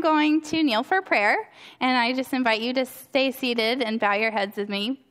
I'm going to kneel for prayer, and I just invite you to stay seated and bow your heads with me.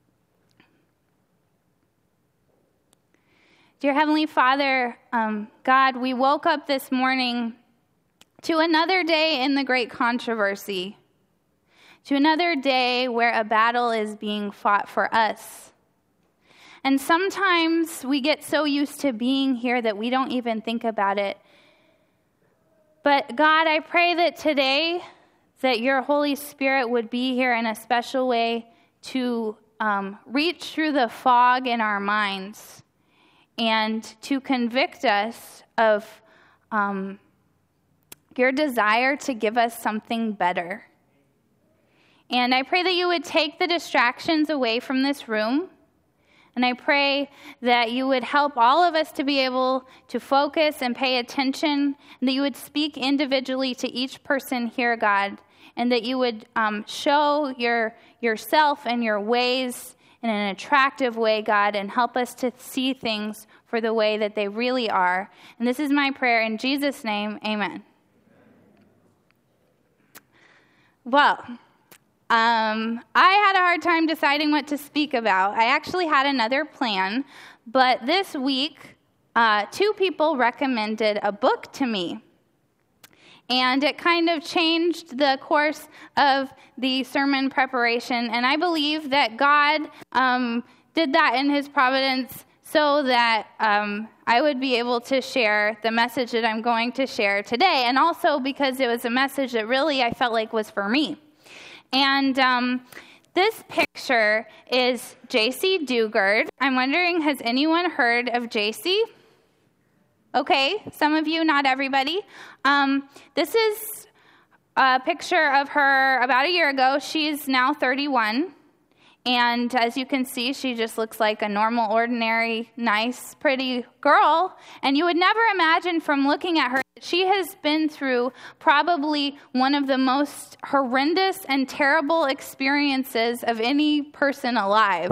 Dear Heavenly Father, God, we woke up this morning to another day in the great controversy, to another day where a battle is being fought for us. And sometimes we get so used to being here that we don't even think about it. But God, I pray that today that your Holy Spirit would be here in a special way to reach through the fog in our minds and to convict us of your desire to give us something better. And I pray that you would take the distractions away from this room. And I pray that you would help all of us to be able to focus and pay attention, and that you would speak individually to each person here, God, and that you would show yourself and your ways in an attractive way, God, and help us to see things for the way that they really are. And this is my prayer in Jesus' name, amen. Well, I had a hard time deciding what to speak about. I actually had another plan, but this week, 2 people recommended a book to me. And it kind of changed the course of the sermon preparation. And I believe that God did that in his providence so that I would be able to share the message that I'm going to share today. And also because it was a message that really I felt like was for me. And this picture is J.C. Dugard. I'm wondering, has anyone heard of J.C.? Okay, some of you, not everybody. This is a picture of her about a year ago. She's now 31. And as you can see, she just looks like a normal, ordinary, nice, pretty girl. And you would never imagine from looking at her that she has been through probably one of the most horrendous and terrible experiences of any person alive.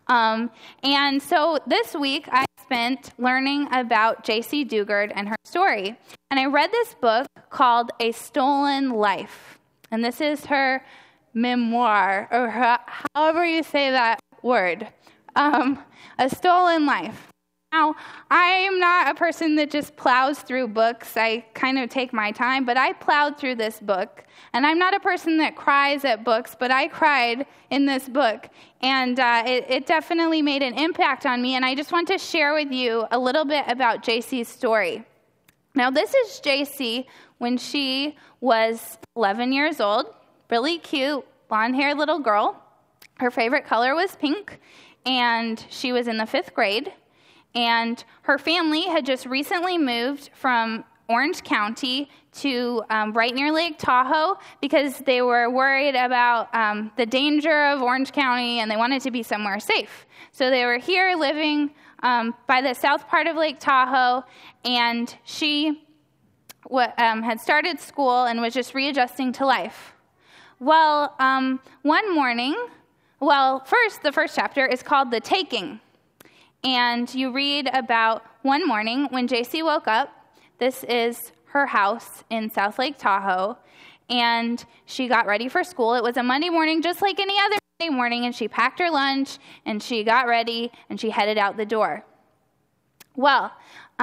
And so this week, I spent learning about J.C. Dugard and her story. And I read this book called A Stolen Life. And this is her memoir, or however you say that word, A Stolen Life. Now, I am not a person that just plows through books. I kind of take my time, but I plowed through this book. And I'm not a person that cries at books, but I cried in this book. And it definitely made an impact on me. And I just want to share with you a little bit about JC's story. Now, this is JC when she was 11 years old. Really cute, blonde-haired little girl. Her favorite color was pink, and she was in the 5th grade. And her family had just recently moved from Orange County to right near Lake Tahoe because they were worried about the danger of Orange County, and they wanted to be somewhere safe. So they were here living by the south part of Lake Tahoe, and she had started school and was just readjusting to life. Well, one morning, first, the first chapter is called The Taking. And you read about one morning when JC woke up. This is her house in South Lake Tahoe. And she got ready for school. It was a Monday morning, just like any other Monday morning. And she packed her lunch, and she got ready, and she headed out the door. Well,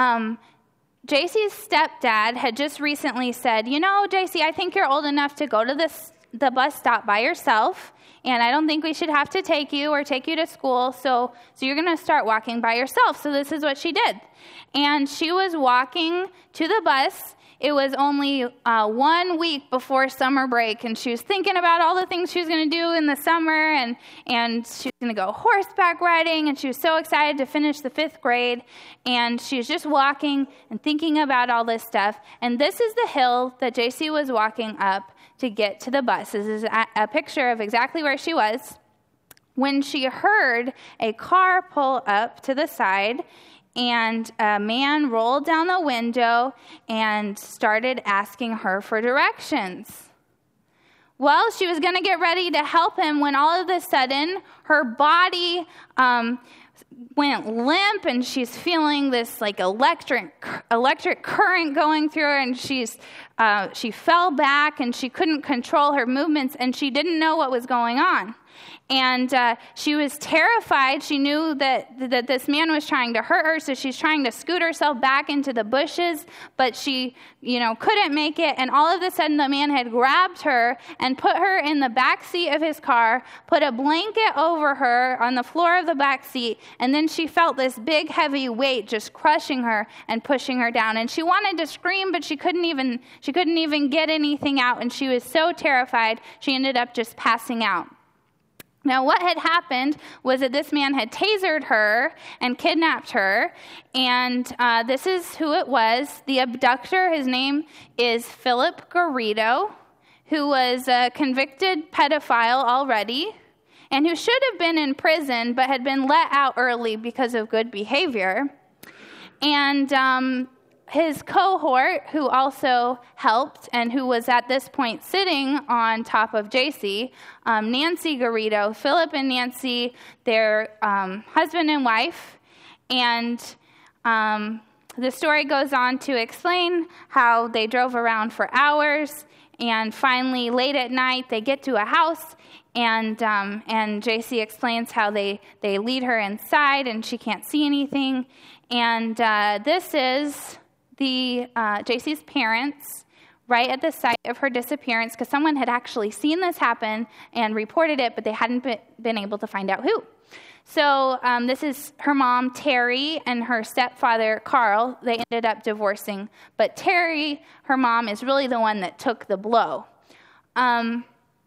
JC's stepdad had just recently said, you know, JC, I think you're old enough to go to the bus stop by yourself, and I don't think we should have to take you or take you to school, so you're going to start walking by yourself. So this is what she did. And she was walking to the bus. It was only 1 week before summer break, and she was thinking about all the things she was going to do in the summer, and she was going to go horseback riding, and she was so excited to finish the 5th grade, and she was just walking and thinking about all this stuff. And this is the hill that JC was walking up to get to the bus. This is a picture of exactly where she was when she heard a car pull up to the side, and a man rolled down the window and started asking her for directions. Well, she was going to get ready to help him when all of a sudden her body went limp, and she's feeling this like electric current going through her, and she's she fell back and she couldn't control her movements and she didn't know what was going on. And she was terrified. She knew that this man was trying to hurt her, so she's trying to scoot herself back into the bushes, but she, couldn't make it. And all of a sudden, the man had grabbed her and put her in the back seat of his car, put a blanket over her on the floor of the back seat, and then she felt this big, heavy weight just crushing her and pushing her down. And she wanted to scream, but she couldn't even get anything out, and she was so terrified, she ended up just passing out. Now, what had happened was that this man had tasered her and kidnapped her, and this is who it was. The abductor, his name is Philip Garrido, who was a convicted pedophile already, and who should have been in prison, but had been let out early because of good behavior. And his cohort, who also helped and who was at this point sitting on top of JC, Nancy Garrido, Philip and Nancy, their husband and wife. And the story goes on to explain how they drove around for hours, and finally, late at night, they get to a house, and JC explains how they lead her inside, and she can't see anything. And this is JC's parents right at the site of her disappearance, because someone had actually seen this happen and reported it, but they hadn't been able to find out who. So this is her mom, Terry, and her stepfather, Carl. They ended up divorcing. But Terry, her mom, is really the one that took the blow. And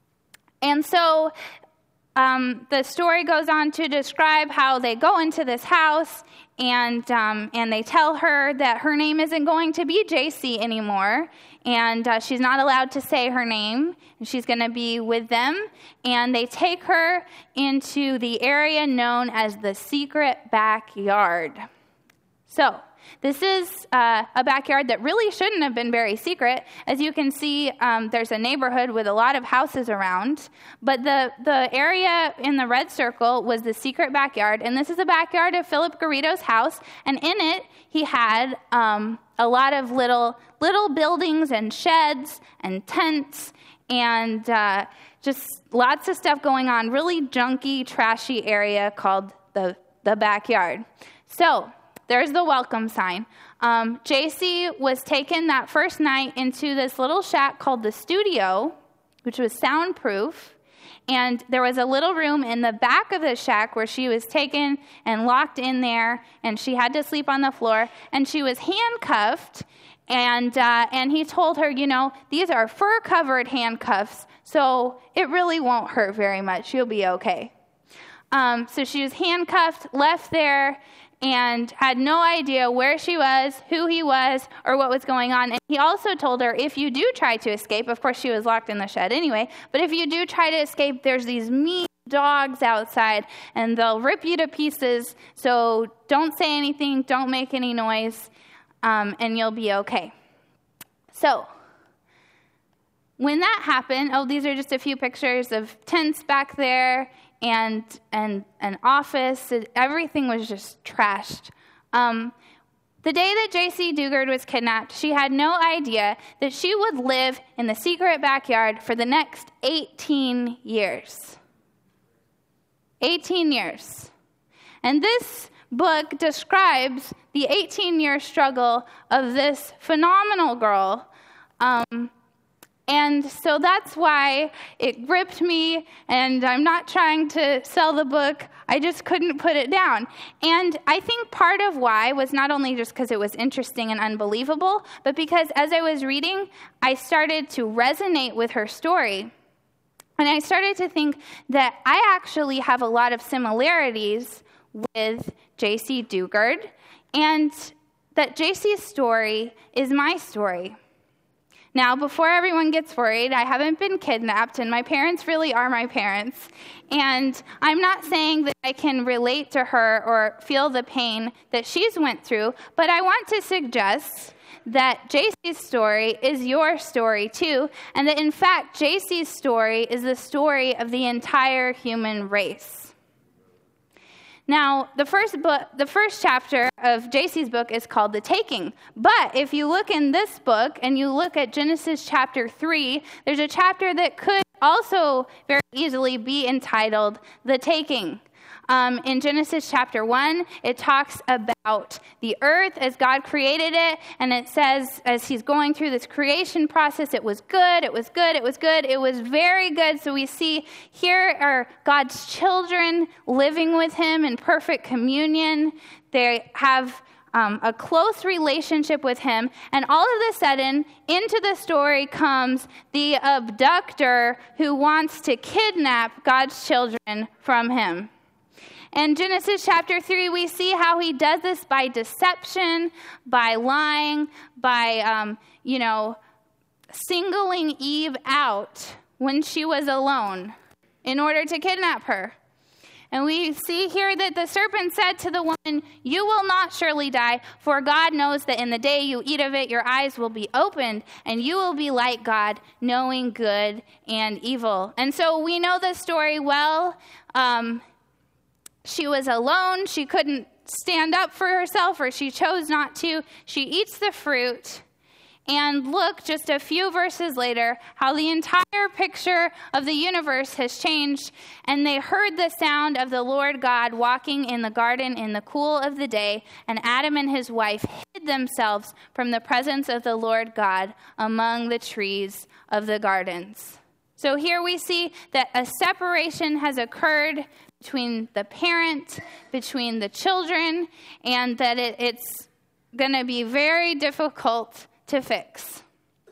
so the story goes on to describe how they go into this house, and they tell her that her name isn't going to be JC anymore, and she's not allowed to say her name, and she's going to be with them. And they take her into the area known as the secret backyard. So this is a backyard that really shouldn't have been very secret. As you can see, there's a neighborhood with a lot of houses around. But the area in the red circle was the secret backyard. And this is the backyard of Philip Garrido's house. And in it, he had a lot of little buildings and sheds and tents and just lots of stuff going on. Really junky, trashy area called the backyard. So there's the welcome sign. JC was taken that first night into this little shack called the studio, which was soundproof. And there was a little room in the back of the shack where she was taken and locked in there, and she had to sleep on the floor. And she was handcuffed, and he told her, these are fur-covered handcuffs, so it really won't hurt very much. You'll be okay. So she was handcuffed, left there, and had no idea where she was, who he was, or what was going on. And he also told her, if you do try to escape, of course she was locked in the shed anyway, but if you do try to escape, there's these mean dogs outside, and they'll rip you to pieces, so don't say anything, don't make any noise, and you'll be okay. So when that happened, these are just a few pictures of tents back there, and an office. Everything was just trashed. The day that J.C. Dugard was kidnapped, she had no idea that she would live in the secret backyard for the next 18 years. 18 years. And this book describes the 18-year struggle of this phenomenal girl. And so that's why it gripped me, and I'm not trying to sell the book. I just couldn't put it down. And I think part of why was not only just because it was interesting and unbelievable, but because as I was reading, I started to resonate with her story. And I started to think that I actually have a lot of similarities with J.C. Dugard, and that J.C.'s story is my story. Now, before everyone gets worried, I haven't been kidnapped, and my parents really are my parents. And I'm not saying that I can relate to her or feel the pain that she's went through, but I want to suggest that JC's story is your story too, and that in fact, JC's story is the story of the entire human race. Now, the first chapter of JC's book is called The Taking. But if you look in this book and you look at Genesis chapter 3, there's a chapter that could also very easily be entitled The Taking. In Genesis chapter 1, it talks about the earth as God created it, and it says, as he's going through this creation process, it was good, it was good, it was good, it was very good. So we see here are God's children living with him in perfect communion. They have a close relationship with him, and all of a sudden, into the story comes the abductor who wants to kidnap God's children from him. In Genesis chapter 3, we see how he does this by deception, by lying, by, singling Eve out when she was alone in order to kidnap her. And we see here that the serpent said to the woman, "You will not surely die, for God knows that in the day you eat of it, your eyes will be opened, and you will be like God, knowing good and evil." And so we know this story well. She was alone. She couldn't stand up for herself, or she chose not to. She eats the fruit. And look, just a few verses later, how the entire picture of the universe has changed. And they heard the sound of the Lord God walking in the garden in the cool of the day. And Adam and his wife hid themselves from the presence of the Lord God among the trees of the gardens. So here we see that a separation has occurred between the parent, between the children, and that it's going to be very difficult to fix.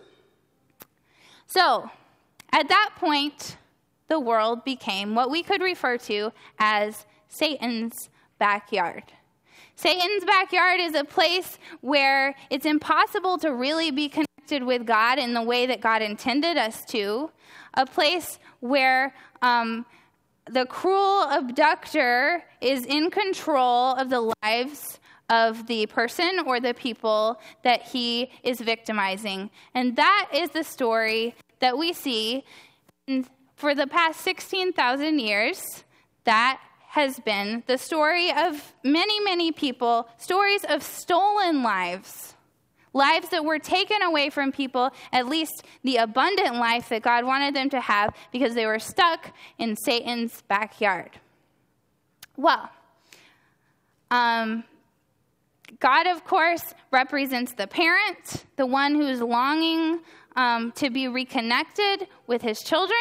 So, at that point, the world became what we could refer to as Satan's backyard. Satan's backyard is a place where it's impossible to really be connected with God in the way that God intended us to, a place where the cruel abductor is in control of the lives of the person or the people that he is victimizing. And that is the story that we see. And for the past 16,000 years, that has been the story of many, many people, stories of stolen lives. Lives that were taken away from people, at least the abundant life that God wanted them to have, because they were stuck in Satan's backyard. Well, God, of course, represents the parent, the one who's longing to be reconnected with his children.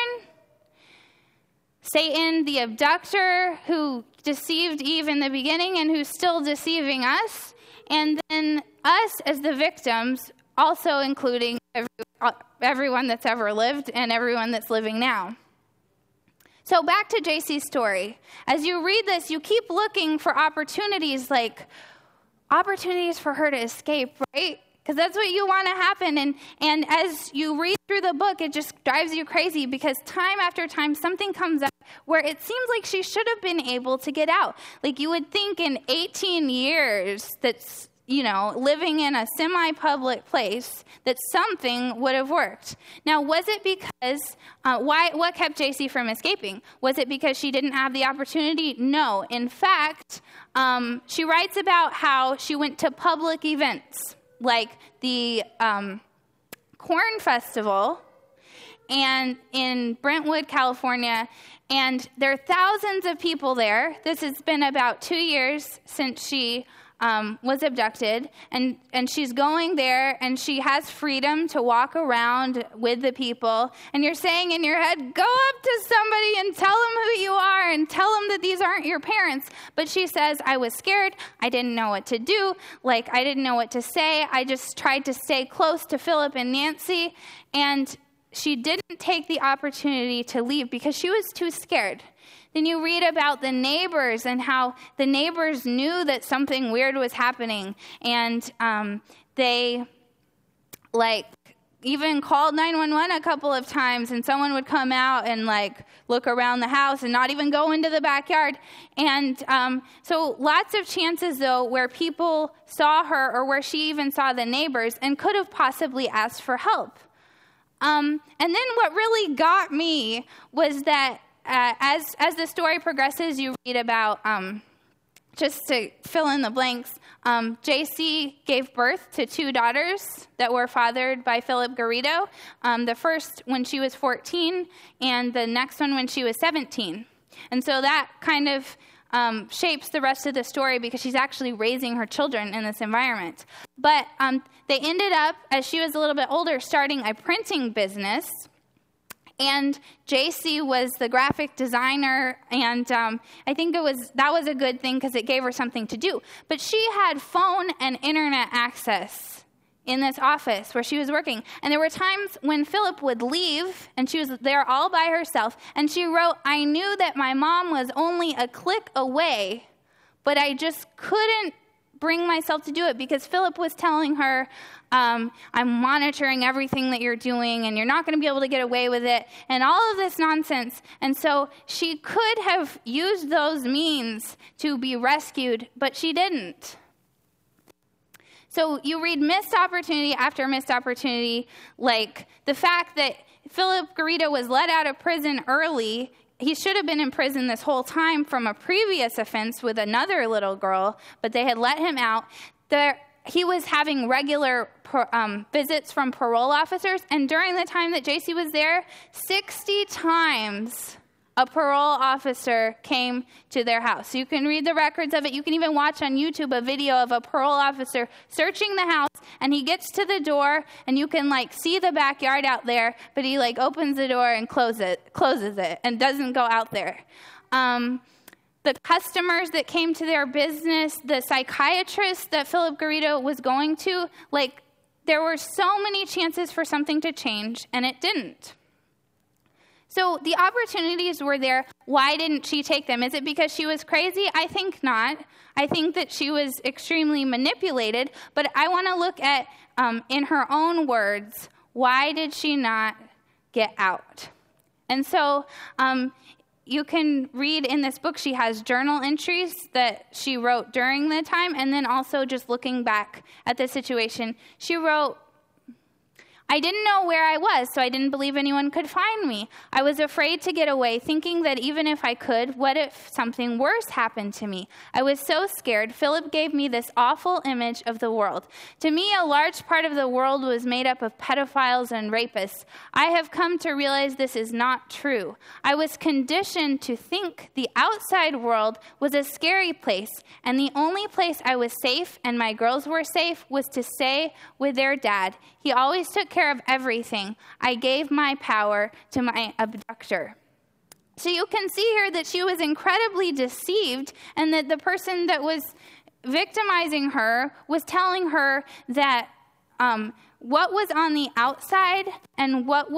Satan, the abductor, who deceived Eve in the beginning and who's still deceiving us. And then us as the victims, also including everyone that's ever lived and everyone that's living now. So back to JC's story. As you read this, you keep looking for opportunities for her to escape, right? Because that's what you want to happen. And as you read through the book, it just drives you crazy because time after time, something comes up where it seems like she should have been able to get out. Like you would think in 18 years that's, living in a semi-public place, that something would have worked. Now, was it because, what kept JC from escaping? Was it because she didn't have the opportunity? No. In fact, she writes about how she went to public events, like the Corn Festival and in Brentwood, California, and there are thousands of people there. This has been about 2 years since she was abducted, and she's going there, and she has freedom to walk around with the people, and you're saying in your head, go up to somebody and tell them who you are, and tell them that these aren't your parents. But she says, I was scared, I didn't know what to do, I didn't know what to say, I just tried to stay close to Philip and Nancy, and she didn't take the opportunity to leave because she was too scared. Then you read about the neighbors and how the neighbors knew that something weird was happening. And they, even called 911 a couple of times, and someone would come out and, look around the house and not even go into the backyard. And so lots of chances, though, where people saw her or where she even saw the neighbors and could have possibly asked for help. And then what really got me was that as the story progresses, you read about just to fill in the blanks, JC gave birth to 2 daughters that were fathered by Philip Garrido. The first when she was 14, and the next one when she was 17. And so that kind of shapes the rest of the story because she's actually raising her children in this environment. But they ended up, as she was a little bit older, starting a printing business. And JC was the graphic designer, and I think that was a good thing because it gave her something to do. But she had phone and internet access in this office where she was working. And there were times when Philip would leave, and she was there all by herself, and she wrote, "I knew that my mom was only a click away, but I just couldn't bring myself to do it because Philip was telling her, I'm monitoring everything that you're doing, and you're not going to be able to get away with it," and all of this nonsense. And so she could have used those means to be rescued, but she didn't. So you read missed opportunity after missed opportunity, like the fact that Philip Garrido was let out of prison early. He should have been in prison this whole time from a previous offense with another little girl, but they had let him out. He was having regular visits from parole officers, and during the time that JC was there, 60 times a parole officer came to their house. You can read the records of it. You can even watch on YouTube a video of a parole officer searching the house, and he gets to the door, and you can see the backyard out there, but he opens the door and closes it and doesn't go out there. The customers that came to their business, the psychiatrist that Philip Garrido was going to, there were so many chances for something to change, and it didn't. So the opportunities were there. Why didn't she take them? Is it because she was crazy? I think not. I think that she was extremely manipulated. But I want to look at, in her own words, why did she not get out? And so you can read in this book, she has journal entries that she wrote during the time, and then also just looking back at the situation. She wrote, "I didn't know where I was, so I didn't believe anyone could find me. I was afraid to get away, thinking that even if I could, what if something worse happened to me? I was so scared. Philip gave me this awful image of the world. To me, a large part of the world was made up of pedophiles and rapists. I have come to realize this is not true. I was conditioned to think the outside world was a scary place, and the only place I was safe and my girls were safe was to stay with their dad. He always took care of everything. I gave my power to my abductor." So you can see here that she was incredibly deceived, and that the person that was victimizing her was telling her that what was on the outside and what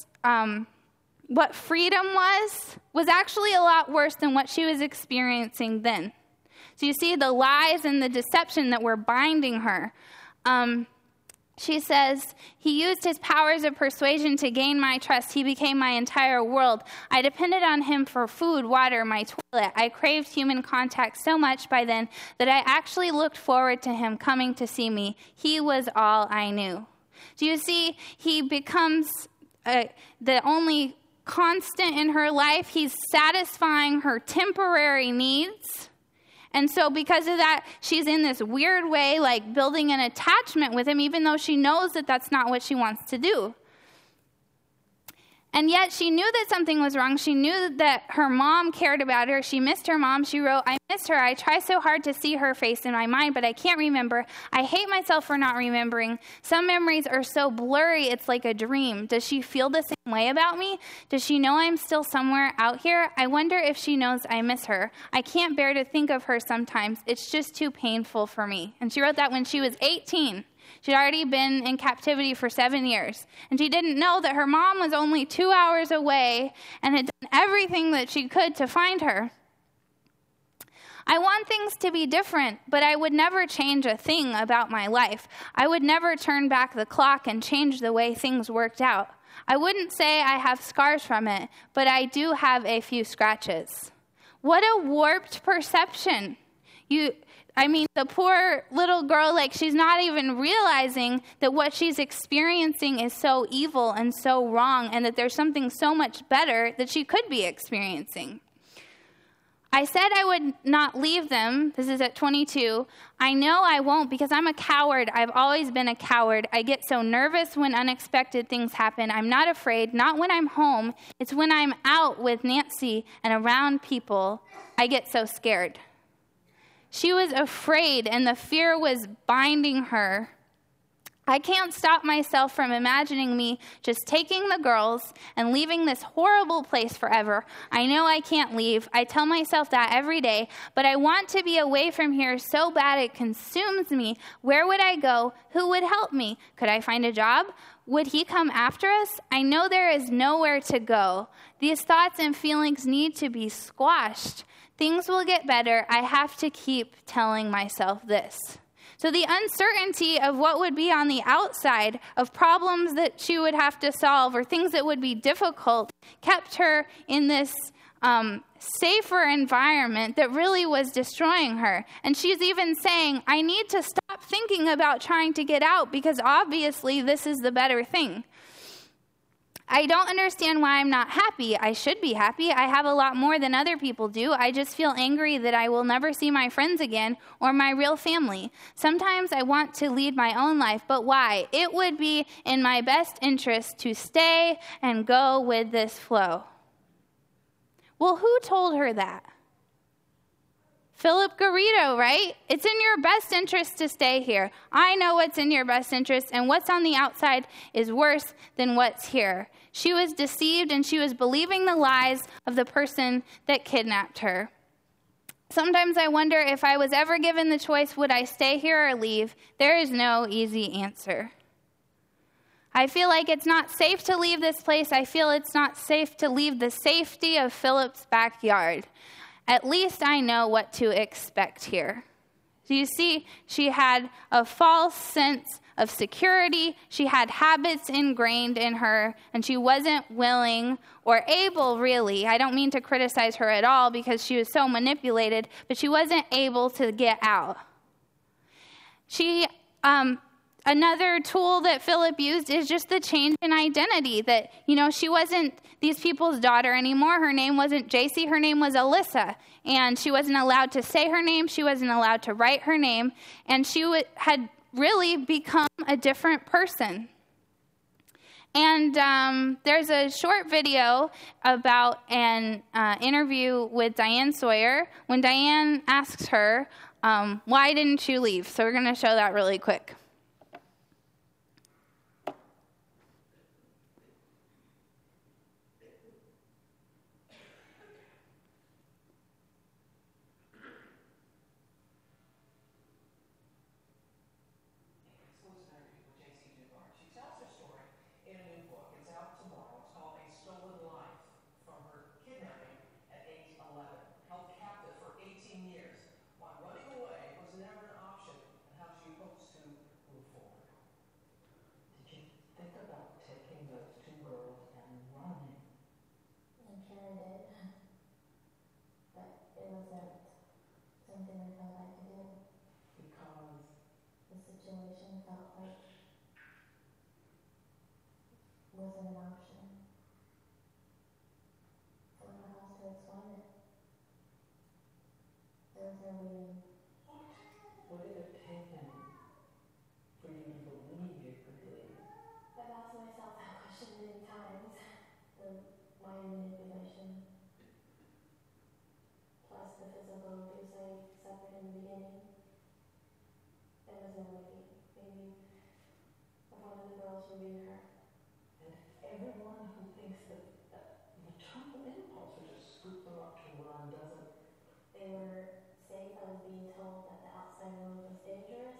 freedom was actually a lot worse than what she was experiencing then. So you see the lies and the deception that were binding her. She says, "He used his powers of persuasion to gain my trust. He became my entire world. I depended on him for food, water, my toilet. I craved human contact so much by then that I actually looked forward to him coming to see me. He was all I knew." Do you see? He becomes the only constant in her life. He's satisfying her temporary needs. And so because of that, she's in this weird way, building an attachment with him, even though she knows that that's not what she wants to do. And yet she knew that something was wrong. She knew that her mom cared about her. She missed her mom. She wrote, "I miss her. I try so hard to see her face in my mind, but I can't remember. I hate myself for not remembering. Some memories are so blurry, it's like a dream. Does she feel the same way about me? Does she know I'm still somewhere out here? I wonder if she knows I miss her. I can't bear to think of her sometimes. It's just too painful for me." And she wrote that when she was 18. She'd already been in captivity for 7 years. And she didn't know that her mom was only 2 hours away and had done everything that she could to find her. "I want things to be different, but I would never change a thing about my life. I would never turn back the clock and change the way things worked out. I wouldn't say I have scars from it, but I do have a few scratches." What a warped perception. The poor little girl, she's not even realizing that what she's experiencing is so evil and so wrong, and that there's something so much better that she could be experiencing. I said I would not leave them. This is at 22. I know I won't because I'm a coward. I've always been a coward. I get so nervous when unexpected things happen. I'm not afraid, not when I'm home. It's when I'm out with Nancy and around people, I get so scared. She was afraid, and the fear was binding her. I can't stop myself from imagining me just taking the girls and leaving this horrible place forever. I know I can't leave. I tell myself that every day, but I want to be away from here so bad it consumes me. Where would I go? Who would help me? Could I find a job? Would he come after us? I know there is nowhere to go. These thoughts and feelings need to be squashed. Things will get better. I have to keep telling myself this. So the uncertainty of what would be on the outside, of problems that she would have to solve or things that would be difficult, kept her in this safer environment that really was destroying her. And she's even saying, I need to stop thinking about trying to get out because obviously this is the better thing. I don't understand why I'm not happy. I should be happy. I have a lot more than other people do. I just feel angry that I will never see my friends again or my real family. Sometimes I want to lead my own life, but why? It would be in my best interest to stay and go with this flow. Well, who told her that? Philip Garrido, right? It's in your best interest to stay here. I know what's in your best interest, and what's on the outside is worse than what's here. She was deceived, and she was believing the lies of the person that kidnapped her. Sometimes I wonder if I was ever given the choice, would I stay here or leave? There is no easy answer. I feel like it's not safe to leave this place. I feel it's not safe to leave the safety of Philip's backyard. At least I know what to expect here. So you see, she had a false sense of security. She had habits ingrained in her, and she wasn't willing or able, really. I don't mean to criticize her at all because she was so manipulated, but she wasn't able to get out. Another tool that Philip used is just the change in identity, that, she wasn't these people's daughter anymore. Her name wasn't JC, her name was Alyssa, and she wasn't allowed to say her name. She wasn't allowed to write her name, and she had really become a different person. And there's a short video about an interview with Diane Sawyer when Diane asks her, why didn't you leave? So we're going to show that really quick. Wasn't an option. I don't know how else to explain it. There was no way. What did it take then for you to believe you could leave? I've asked myself that question many times. My manipulation, plus the physical abuse I suffered in the beginning. There was no way. Maybe if one of the girls reviewed her. Everyone who thinks that the maternal impulse would just scoop them up to run doesn't. They were safe. I was being told that the outside world was dangerous.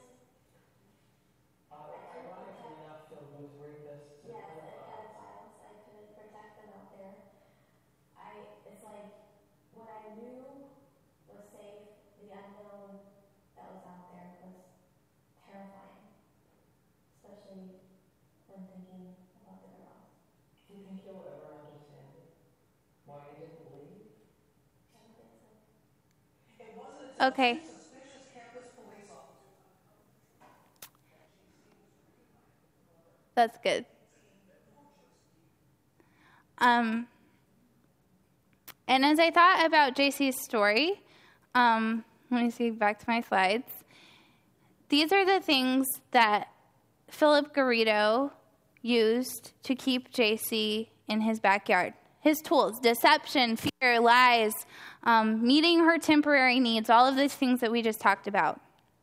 Ironically enough, filled with rapists and pedophiles. I couldn't protect them out there. It's like what I knew was safe. The unknown that was out there was terrifying, especially when thinking about the girls. Do you think you'll ever understand it? Why you didn't leave? I don't think so. It wasn't Okay. suspicious campus police officer. That's good. And as I thought about JC's story, let me see back to my slides. These are the things that Philip Garrido used to keep JC in his backyard. His tools: deception, fear, lies, meeting her temporary needs, all of these things that we just talked about.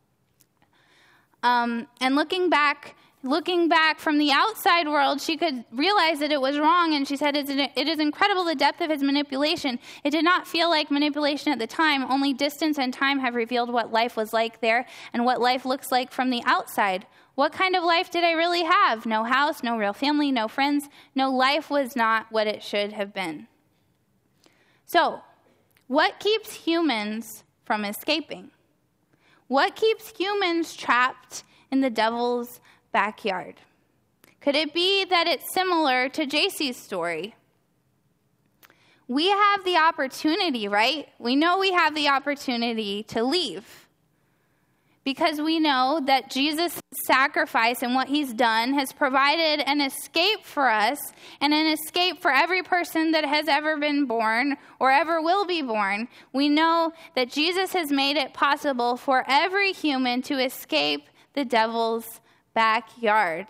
And looking back from the outside world, she could realize that it was wrong, and she said, it is incredible the depth of his manipulation. It did not feel like manipulation at the time. Only distance and time have revealed what life was like there and what life looks like from the outside. What kind of life did I really have? No house, no real family, no friends. No, life was not what it should have been. So, what keeps humans from escaping? What keeps humans trapped in the devil's backyard? Could it be that it's similar to JC's story? We have the opportunity, right? We know we have the opportunity to leave, because we know that Jesus' sacrifice and what he's done has provided an escape for us and an escape for every person that has ever been born or ever will be born. We know that Jesus has made it possible for every human to escape the devil's backyard.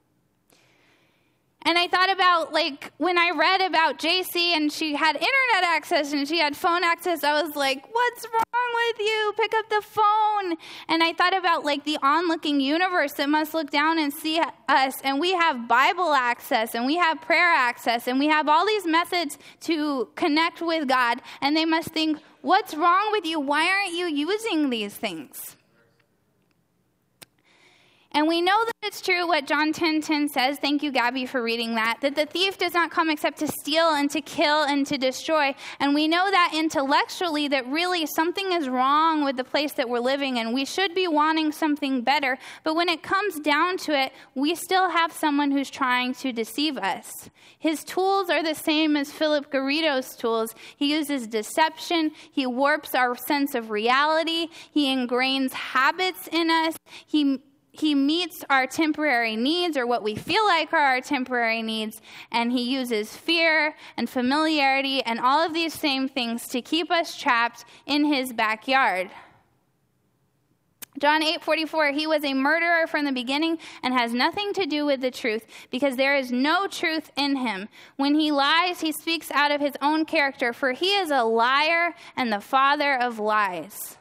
And I thought about, when I read about JC and she had internet access and she had phone access, I was like, what's wrong with you? Pick up the phone. And I thought about, the onlooking universe that must look down and see us. And we have Bible access and we have prayer access and we have all these methods to connect with God. And they must think, what's wrong with you? Why aren't you using these things? And we know that it's true what John 10:10 says. Thank you, Gabby, for reading that the thief does not come except to steal and to kill and to destroy. And we know that intellectually that really something is wrong with the place that we're living and we should be wanting something better. But when it comes down to it, we still have someone who's trying to deceive us. His tools are the same as Philip Garrido's tools. He uses deception. He warps our sense of reality. He ingrains habits in us. He meets our temporary needs, or what we feel like are our temporary needs, and he uses fear and familiarity and all of these same things to keep us trapped in his backyard. John 8:44, he was a murderer from the beginning and has nothing to do with the truth, because there is no truth in him. When he lies, he speaks out of his own character, for he is a liar and the father of lies.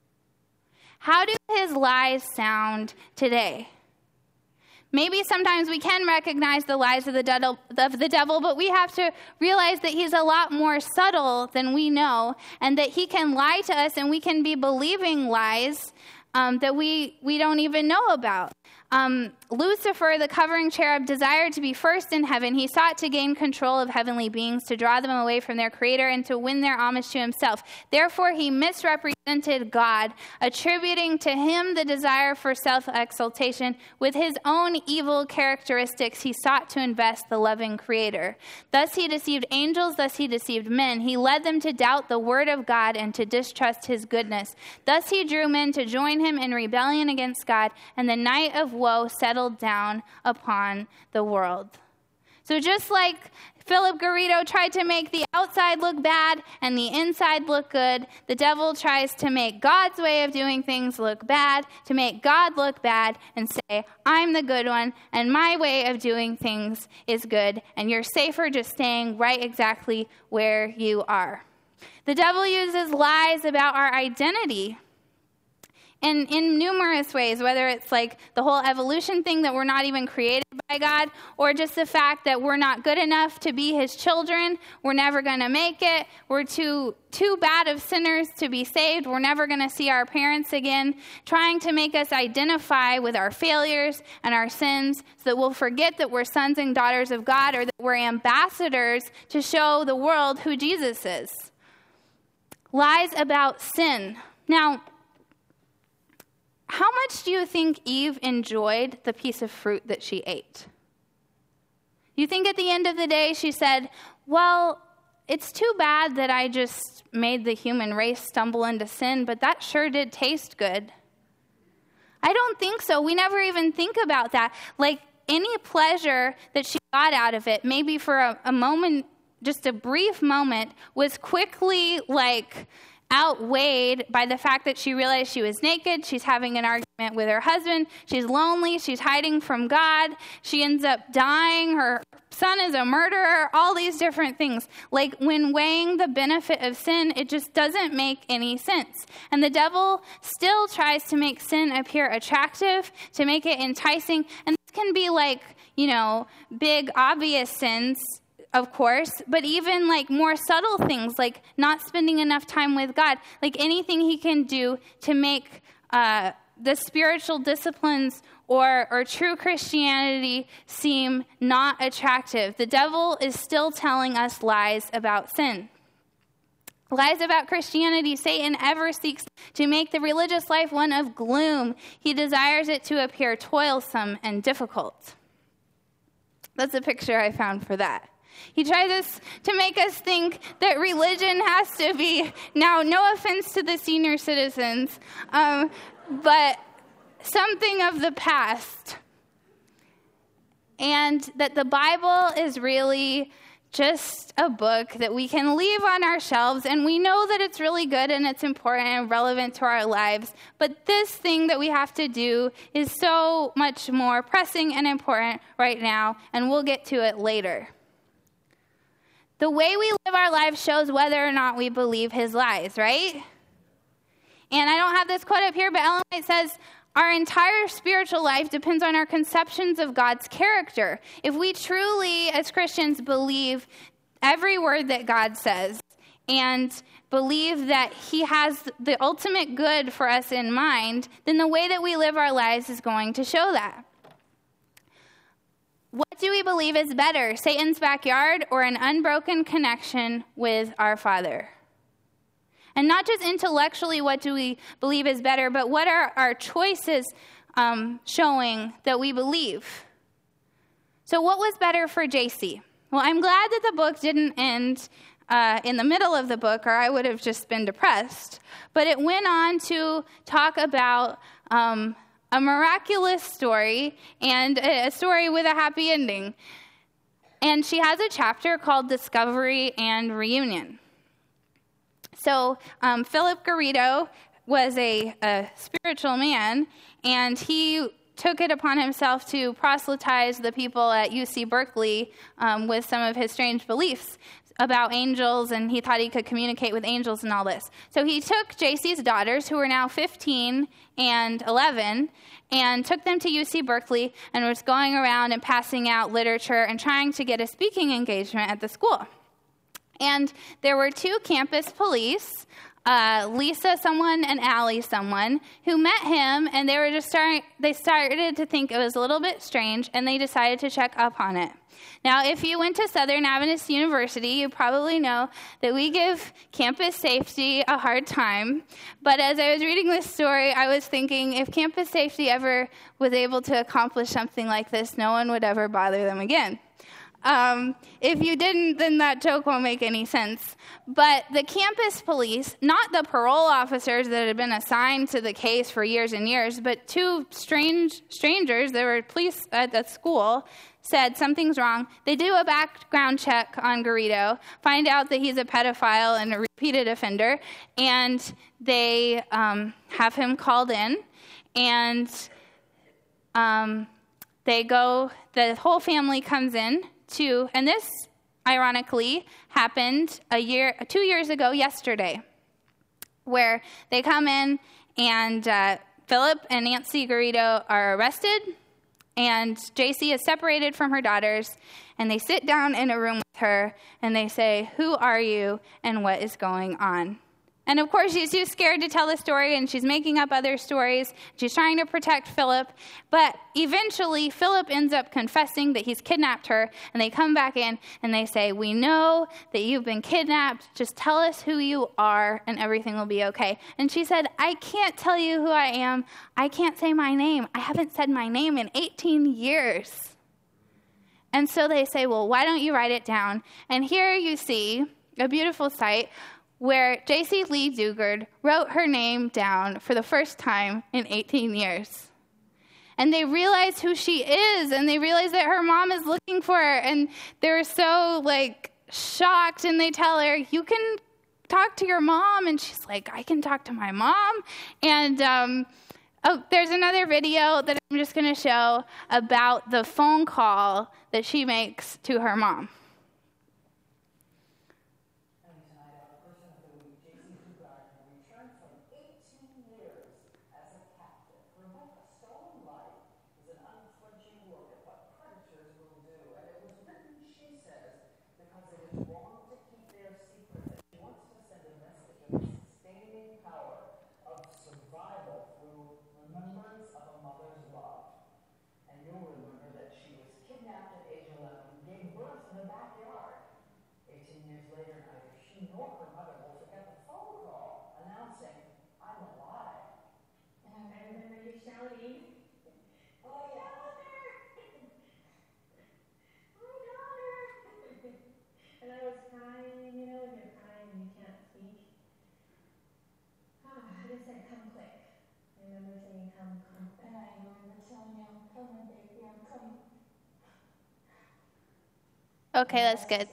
How do his lies sound today? Maybe sometimes we can recognize the lies of the devil, but we have to realize that he's a lot more subtle than we know, and that he can lie to us and we can be believing lies that we don't even know about. Lucifer, the covering cherub, desired to be first in heaven. He sought to gain control of heavenly beings, to draw them away from their creator and to win their homage to himself. Therefore, he misrepresented God, attributing to him the desire for self-exaltation. With his own evil characteristics, he sought to invest the loving creator. Thus he deceived angels, thus he deceived men. He led them to doubt the word of God and to distrust his goodness. Thus he drew men to join him in rebellion against God, and the night of woe settled down upon the world. So just like Philip Garrido tried to make the outside look bad and the inside look good, the devil tries to make God's way of doing things look bad, to make God look bad and say, I'm the good one and my way of doing things is good, and you're safer just staying right exactly where you are. The devil uses lies about our identity in numerous ways, whether it's like the whole evolution thing that we're not even created by God, or just the fact that we're not good enough to be his children, we're never going to make it, we're too bad of sinners to be saved, we're never going to see our parents again, trying to make us identify with our failures and our sins so that we'll forget that we're sons and daughters of God, or that we're ambassadors to show the world who Jesus is. Lies about sin. Now, how much do you think Eve enjoyed the piece of fruit that she ate? You think at the end of the day she said, well, it's too bad that I just made the human race stumble into sin, but that sure did taste good. I don't think so. We never even think about that. Like any pleasure that she got out of it, maybe for a moment just a brief moment, was quickly outweighed by the fact that she realized she was naked. She's having an argument with her husband. She's lonely. She's hiding from God. She ends up dying. Her son is a murderer. All these different things. When weighing the benefit of sin, it just doesn't make any sense. And the devil still tries to make sin appear attractive, to make it enticing. And this can be big, obvious sins, of course, but even more subtle things, like not spending enough time with God, anything he can do to make the spiritual disciplines or true Christianity seem not attractive. The devil is still telling us lies about sin. Lies about Christianity. Satan ever seeks to make the religious life one of gloom. He desires it to appear toilsome and difficult. That's a picture I found for that. He tries to make us think that religion has to be, now no offense to the senior citizens, but something of the past. And that the Bible is really just a book that we can leave on our shelves, and we know that it's really good and it's important and relevant to our lives. But this thing that we have to do is so much more pressing and important right now, and we'll get to it later. The way we live our lives shows whether or not we believe his lies, right? And I don't have this quote up here, but Ellen White says, our entire spiritual life depends on our conceptions of God's character. If we truly, as Christians, believe every word that God says and believe that he has the ultimate good for us in mind, then the way that we live our lives is going to show that. What do we believe is better, Satan's backyard or an unbroken connection with our Father? And not just intellectually what do we believe is better, but what are our choices showing that we believe? So what was better for JC? Well, I'm glad that the book didn't end in the middle of the book, or I would have just been depressed. But it went on to talk about a miraculous story and a story with a happy ending. And she has a chapter called Discovery and Reunion. So Philip Garrido was a spiritual man, and he took it upon himself to proselytize the people at UC Berkeley with some of his strange beliefs about angels, and he thought he could communicate with angels and all this. So he took JC's daughters, who were now 15 and 11, and took them to UC Berkeley and was going around and passing out literature and trying to get a speaking engagement at the school. And there were two campus police, Lisa someone and Allie someone, who met him, and they were they started to think it was a little bit strange, and they decided to check up on it. Now, if you went to Southern Adventist University, you probably know that we give campus safety a hard time. But as I was reading this story, I was thinking, if campus safety ever was able to accomplish something like this, no one would ever bother them again. If you didn't, then that joke won't make any sense. But the campus police, not the parole officers that had been assigned to the case for years and years, but two strangers that were police at the school, said something's wrong. They do a background check on Garrido, find out that he's a pedophile and a repeated offender, and they have him called in, and the whole family comes in too, and this, ironically, happened 2 years ago yesterday, where they come in and Philip and Nancy Garrido are arrested, and JC is separated from her daughters, and they sit down in a room with her, and they say, "Who are you, and what is going on?" And of course, she's too scared to tell the story, and she's making up other stories. She's trying to protect Philip. But eventually, Philip ends up confessing that he's kidnapped her, and they come back in, and they say, "We know that you've been kidnapped. Just tell us who you are, and everything will be okay." And she said, "I can't tell you who I am. I can't say my name. I haven't said my name in 18 years. And so they say, "Well, why don't you write it down?" And here you see a beautiful sight where J.C. Lee Dugard wrote her name down for the first time in 18 years. And they realize who she is, and they realize that her mom is looking for her, and they're so, shocked, and they tell her, you can talk to your mom. And she's like, I can talk to my mom. And there's another video that I'm just going to show about the phone call that she makes to her mom. Okay, that's good.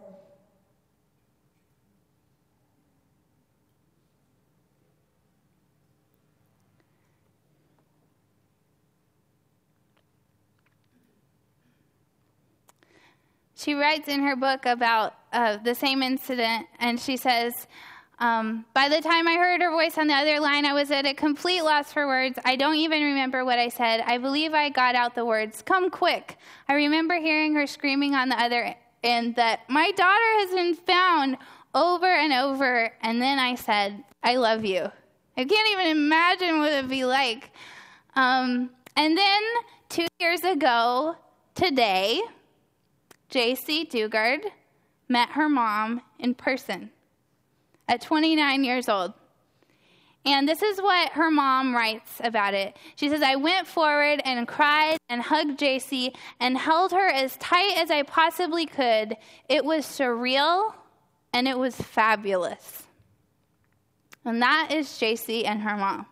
She writes in her book about the same incident, and she says, by the time I heard her voice on the other line, I was at a complete loss for words. I don't even remember what I said. I believe I got out the words, "Come quick." I remember hearing her screaming on the other end that my daughter has been found, over and over. And then I said, I love you. I can't even imagine what it would be like. And then 2 years ago today, J.C. Dugard met her mom in person at 29 years old. And this is what her mom writes about it. She says, I went forward and cried and hugged J.C. and held her as tight as I possibly could. It was surreal and it was fabulous. And that is J.C. and her mom.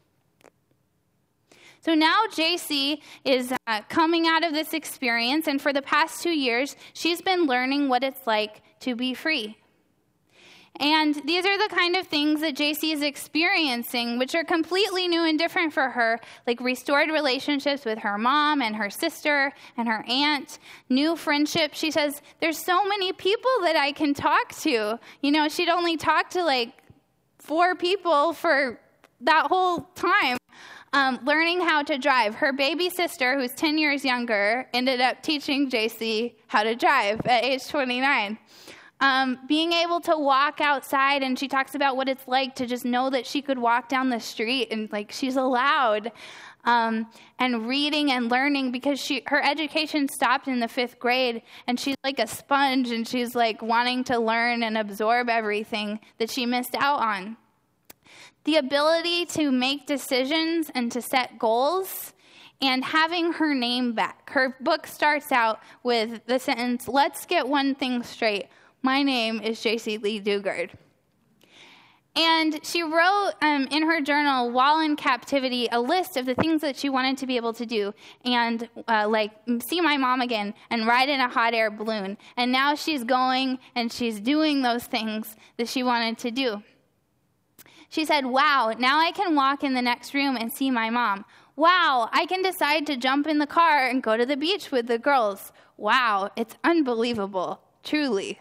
So now J.C. is coming out of this experience, and for the past 2 years, she's been learning what it's like to be free. And these are the kind of things that J.C. is experiencing, which are completely new and different for her, like restored relationships with her mom and her sister and her aunt, new friendships. She says, there's so many people that I can talk to. You know, she'd only talked to like 4 people for that whole time. Learning how to drive. Her baby sister, who's 10 years younger, ended up teaching J.C. how to drive at age 29. Being able to walk outside, and she talks about what it's like to just know that she could walk down the street and like she's allowed. And reading and learning, because her education stopped in the 5th grade, and she's like a sponge, and she's like wanting to learn and absorb everything that she missed out on. The ability to make decisions and to set goals, and having her name back. Her book starts out with the sentence, let's get one thing straight. My name is J.C. Lee Dugard. And she wrote in her journal, while in captivity, a list of the things that she wanted to be able to do, and like see my mom again and ride in a hot air balloon. And now she's going and she's doing those things that she wanted to do. She said, wow, now I can walk in the next room and see my mom. Wow, I can decide to jump in the car and go to the beach with the girls. Wow, it's unbelievable, truly.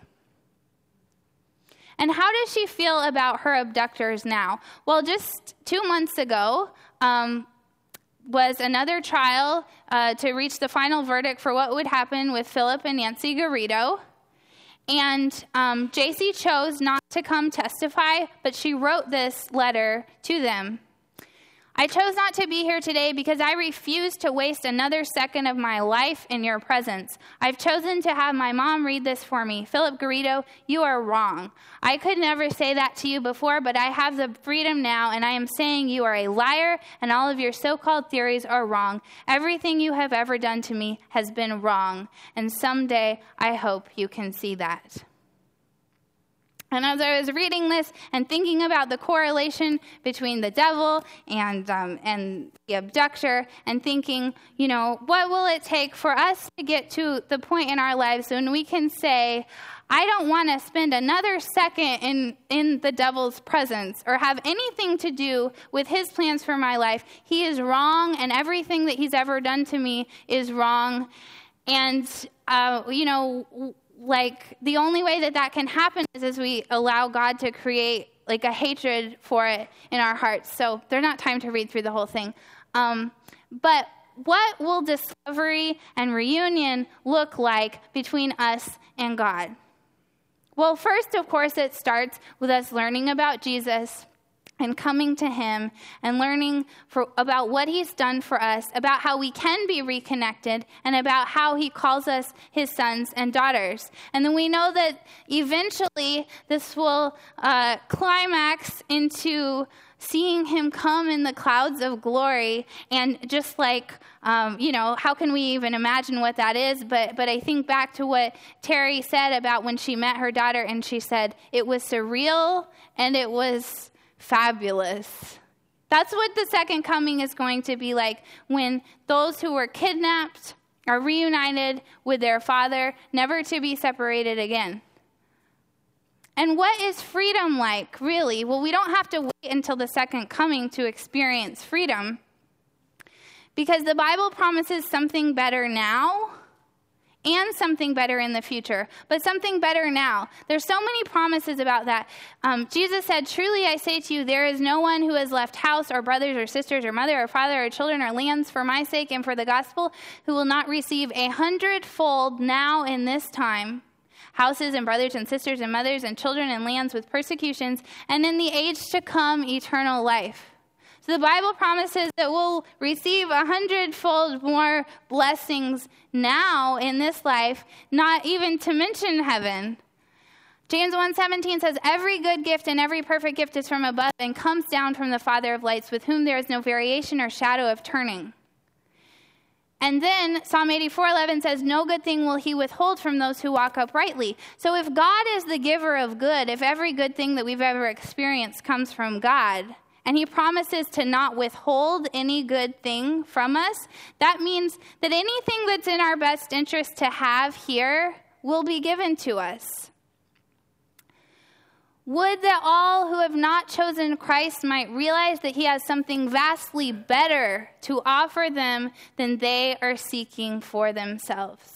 And how does she feel about her abductors now? Well, just 2 months ago was another trial to reach the final verdict for what would happen with Philip and Nancy Garrido. And J.C. chose not to come testify, but she wrote this letter to them. I chose not to be here today because I refuse to waste another second of my life in your presence. I've chosen to have my mom read this for me. Philip Garrido, you are wrong. I could never say that to you before, but I have the freedom now, and I am saying you are a liar, and all of your so-called theories are wrong. Everything you have ever done to me has been wrong, and someday I hope you can see that. And as I was reading this and thinking about the correlation between the devil and the abductor, and thinking, what will it take for us to get to the point in our lives when we can say, I don't want to spend another second in the devil's presence or have anything to do with his plans for my life. He is wrong, and everything that he's ever done to me is wrong. And, the only way that can happen is as we allow God to create like a hatred for it in our hearts. So there's not time to read through the whole thing. But what will discovery and reunion look like between us and God? Well, first, of course, it starts with us learning about Jesus and coming to him and learning about what he's done for us, about how we can be reconnected, and about how he calls us his sons and daughters. And then we know that eventually this will climax into seeing him come in the clouds of glory. And just like, how can we even imagine what that is? But I think back to what Terry said about when she met her daughter, and she said, it was surreal and it was fabulous. That's what the second coming is going to be like, when those who were kidnapped are reunited with their Father, never to be separated again. And what is freedom like, really? Well, we don't have to wait until the second coming to experience freedom, because the Bible promises something better now and something better in the future, but something better now. There's so many promises about that. Jesus said, truly I say to you, there is no one who has left house or brothers or sisters or mother or father or children or lands for my sake and for the gospel who will not receive 100-fold now in this time, houses and brothers and sisters and mothers and children and lands with persecutions, and in the age to come eternal life. So the Bible promises that we'll receive 100-fold more blessings now in this life, not even to mention heaven. James 1:17 says, every good gift and every perfect gift is from above and comes down from the Father of lights, with whom there is no variation or shadow of turning. And then Psalm 84:11 says, no good thing will he withhold from those who walk uprightly. So if God is the giver of good, if every good thing that we've ever experienced comes from God, and he promises to not withhold any good thing from us, that means that anything that's in our best interest to have here will be given to us. Would that all who have not chosen Christ might realize that he has something vastly better to offer them than they are seeking for themselves.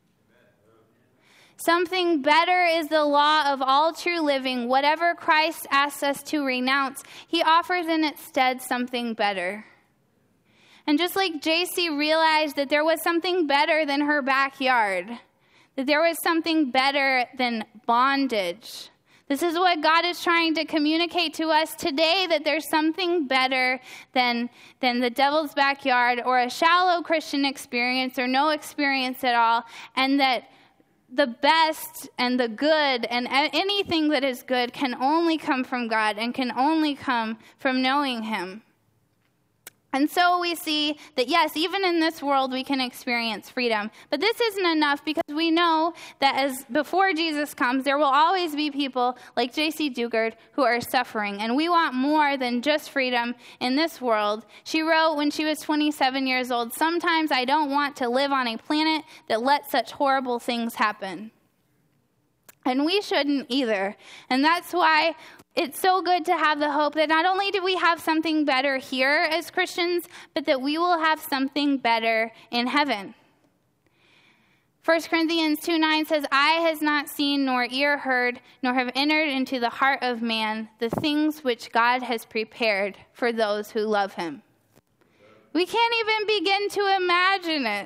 Something better is the law of all true living. Whatever Christ asks us to renounce, he offers in its stead something better. And just like JC realized that there was something better than her backyard, that there was something better than bondage, this is what God is trying to communicate to us today, that there's something better than the devil's backyard or a shallow Christian experience or no experience at all, and that the best and the good and anything that is good can only come from God and can only come from knowing him. And so we see that, yes, even in this world we can experience freedom. But this isn't enough, because we know that as before Jesus comes, there will always be people like J.C. Dugard who are suffering. And we want more than just freedom in this world. She wrote when she was 27 years old, sometimes I don't want to live on a planet that lets such horrible things happen. And we shouldn't either. And that's why it's so good to have the hope that not only do we have something better here as Christians, but that we will have something better in heaven. 1 Corinthians 2:9 says, eye has not seen nor ear heard, nor have entered into the heart of man the things which God has prepared for those who love him. We can't even begin to imagine it.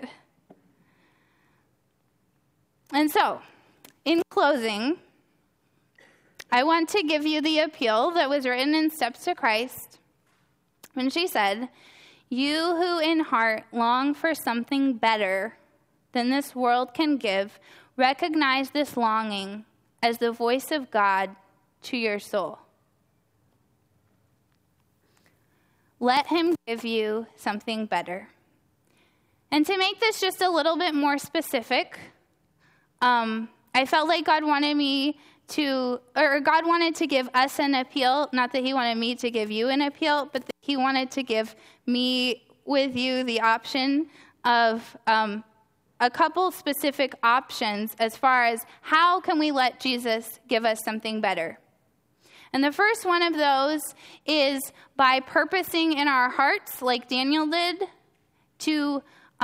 And so, in closing, I want to give you the appeal that was written in Steps to Christ when she said, you who in heart long for something better than this world can give, recognize this longing as the voice of God to your soul. Let him give you something better. And to make this just a little bit more specific, I felt like God wanted to give us an appeal, not that he wanted me to give you an appeal, but that he wanted to give me with you the option of a couple specific options as far as how can we let Jesus give us something better. And the first one of those is by purposing in our hearts, like Daniel did, to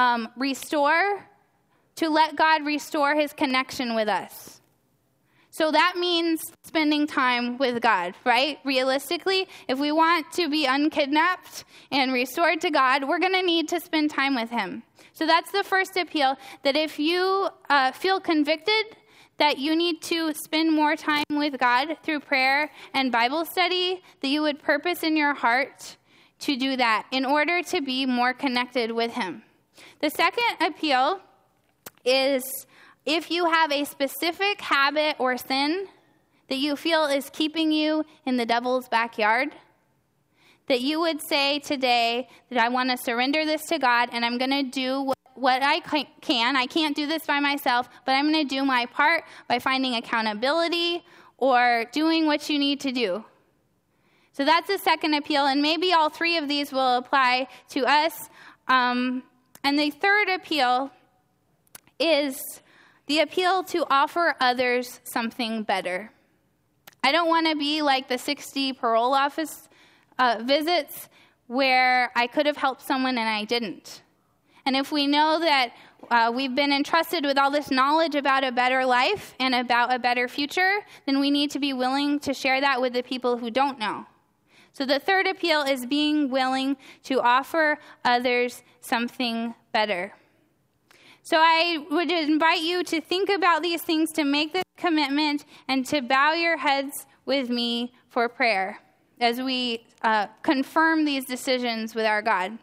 let God restore his connection with us. So that means spending time with God, right? Realistically, if we want to be unkidnapped and restored to God, we're going to need to spend time with him. So that's the first appeal, that if you feel convicted that you need to spend more time with God through prayer and Bible study, that you would purpose in your heart to do that in order to be more connected with him. The second appeal is if you have a specific habit or sin that you feel is keeping you in the devil's backyard, that you would say today that I want to surrender this to God and I'm going to do what I can. I can't do this by myself, but I'm going to do my part by finding accountability or doing what you need to do. So that's the second appeal, and maybe all three of these will apply to us. And the third appeal is the appeal to offer others something better. I don't want to be like the 60 parole office visits where I could have helped someone and I didn't. And if we know that we've been entrusted with all this knowledge about a better life and about a better future, then we need to be willing to share that with the people who don't know. So the third appeal is being willing to offer others something better. So I would invite you to think about these things, to make this commitment, and to bow your heads with me for prayer as we confirm these decisions with our God.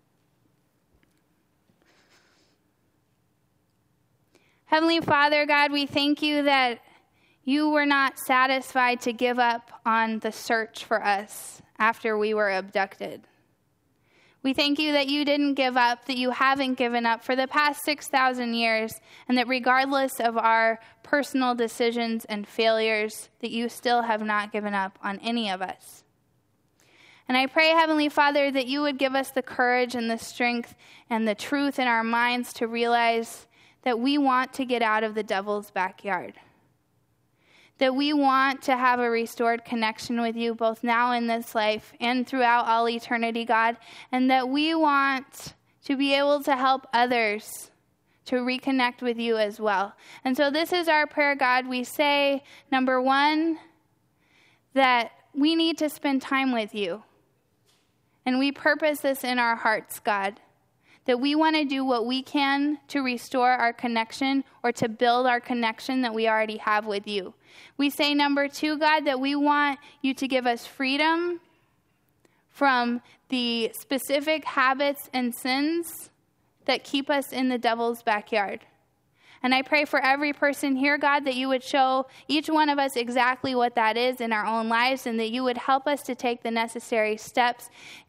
Heavenly Father, God, we thank you that you were not satisfied to give up on the search for us after we were abducted. We thank you that you didn't give up, that you haven't given up for the past 6,000 years, and that regardless of our personal decisions and failures, that you still have not given up on any of us. And I pray, Heavenly Father, that you would give us the courage and the strength and the truth in our minds to realize that we want to get out of the devil's backyard. That we want to have a restored connection with you both now in this life and throughout all eternity, God. And that we want to be able to help others to reconnect with you as well. And so this is our prayer, God. We say, number one, that we need to spend time with you. And we purpose this in our hearts, God. That we want to do what we can to restore our connection or to build our connection that we already have with you. We say, number two, God, that we want you to give us freedom from the specific habits and sins that keep us in the devil's backyard. And I pray for every person here, God, that you would show each one of us exactly what that is in our own lives, and that you would help us to take the necessary steps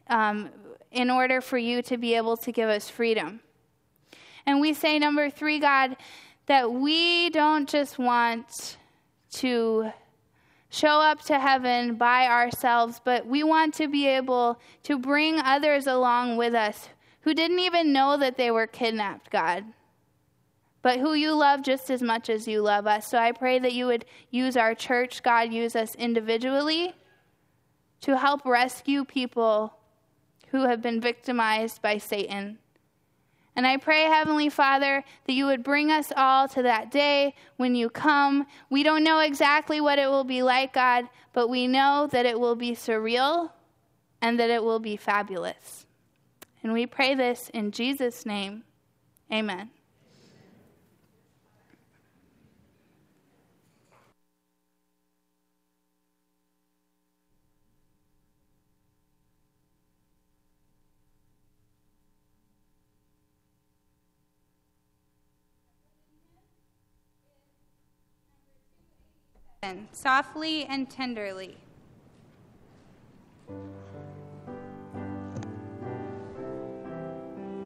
in order for you to be able to give us freedom. And we say, number three, God, that we don't just want to show up to heaven by ourselves, but we want to be able to bring others along with us who didn't even know that they were kidnapped, God, but who you love just as much as you love us. So I pray that you would use our church, God, use us individually to help rescue people who have been victimized by Satan. And I pray, Heavenly Father, that you would bring us all to that day when you come. We don't know exactly what it will be like, God, but we know that it will be surreal and that it will be fabulous. And we pray this in Jesus' name. Amen. Softly and tenderly.